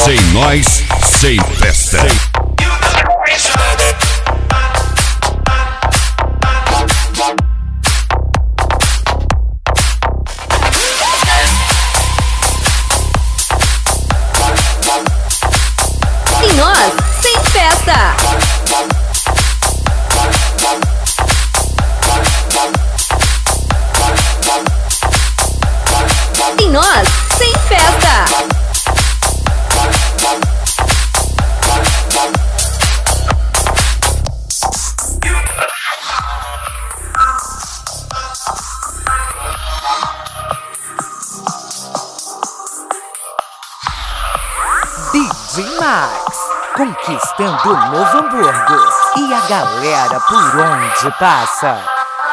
Sem nós, sem festa. Sem nós, sem festa. Sem nós, sem festa. DJ Max, conquistando o Novo Hamburgo e a galera por onde passa.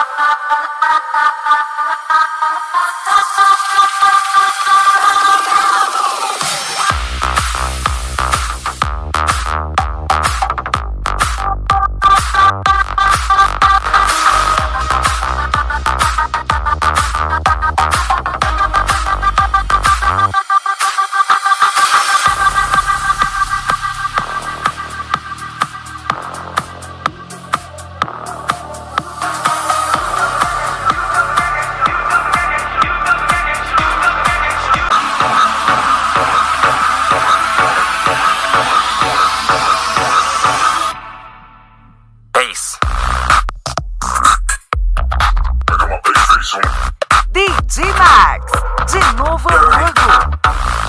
DJ Max, de Novo Hamburgo.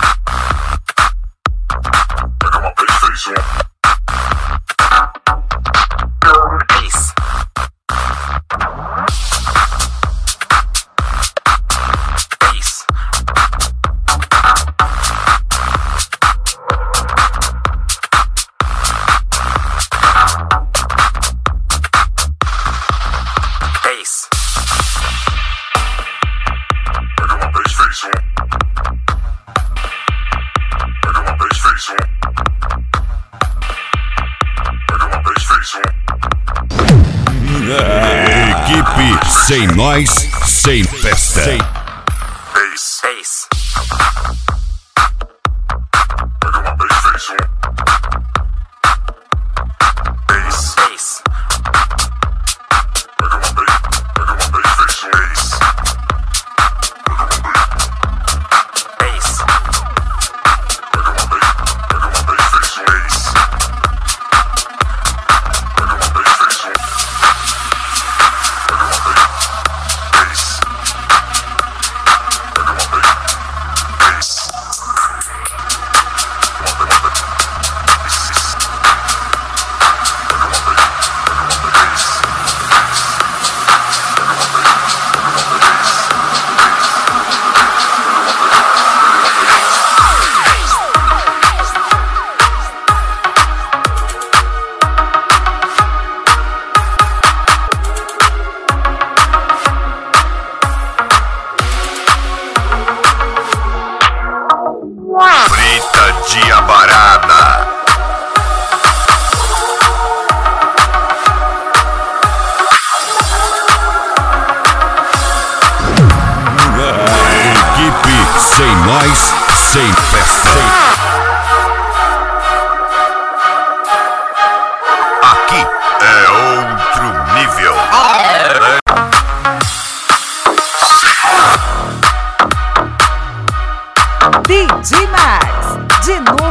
Equipe sem nós, sem festa. Frita de abarada. Equipe sem nós, sem festa. Aqui é outro nível. DJ Max, de Novo